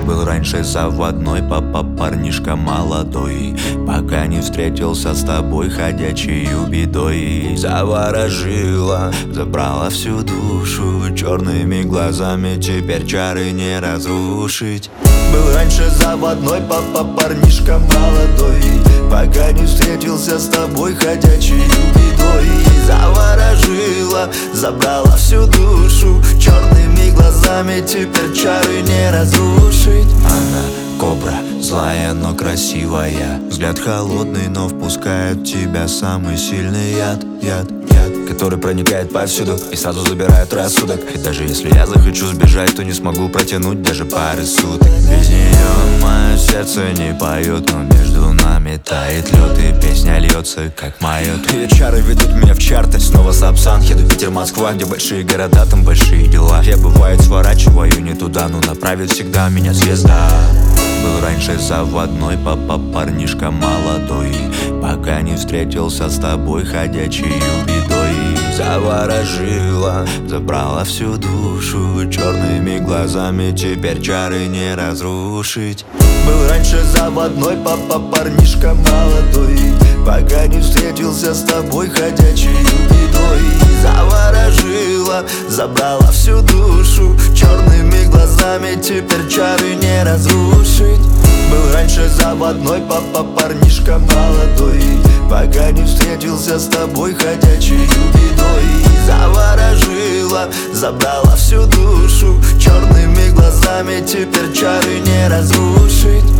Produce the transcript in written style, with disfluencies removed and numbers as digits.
Был раньше заводной папа, парнишка молодой, пока не встретился с тобой ходячею бедой. Заворожила, забрала всю душу, черными глазами теперь чары не разрушить. Был раньше заводной папа, парнишка молодой, пока не встретился с тобой ходячею бедой. Заворожила, забрала всю душу, черными глазами теперь чары не разрушить. Она кобра, злая, но красивая, взгляд холодный, но впускает в тебя самый сильный яд, который проникает повсюду и сразу забирает рассудок. И даже если я захочу сбежать, то не смогу протянуть даже пары суток. Без нее мое сердце не поет, но между нами тает лед, и песня льется, как майот. Ее чары ведут меня в чарты, снова Сапсан, еду Питер, Москва, где большие города, там большие дела. Я бывает сворачиваю не туда, но направит всегда меня звезда. Был раньше заводной папа, парнишка молодой, пока не встретился с тобой ходячею бедой. Заворожила, забрала всю душу, черными глазами теперь чары не разрушить. Был раньше заводной папа, парнишка молодой, пока не встретился с тобой ходячею бедой. Заворожила, забрала всю душу, черными глазами теперь чары не разрушить. Был раньше заводной папа, парнишка молодой, пока не встретился с тобой ходячею бедой. Заворожила, забрала всю душу, черными глазами теперь чары не разрушить.